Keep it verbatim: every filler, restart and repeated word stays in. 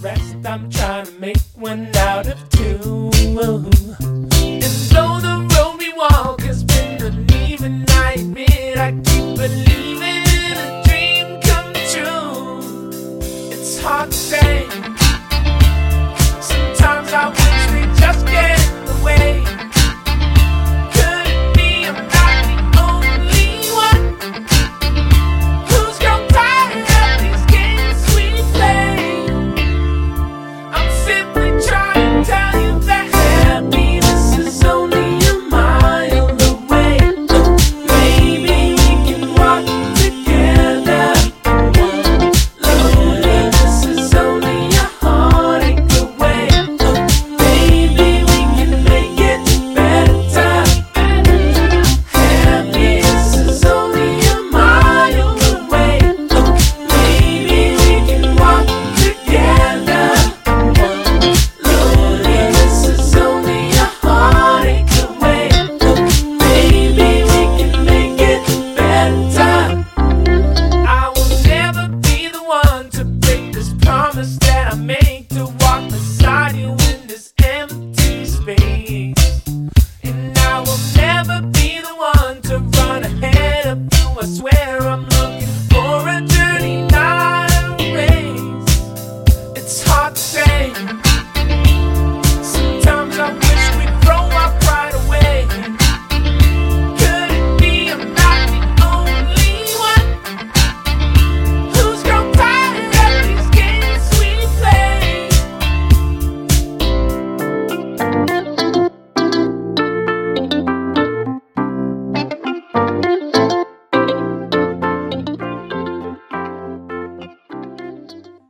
rest. I'm trying to make one out of two. And though the road we walk has been uneven, I admit I keep believing in a dream come true. It's hard to say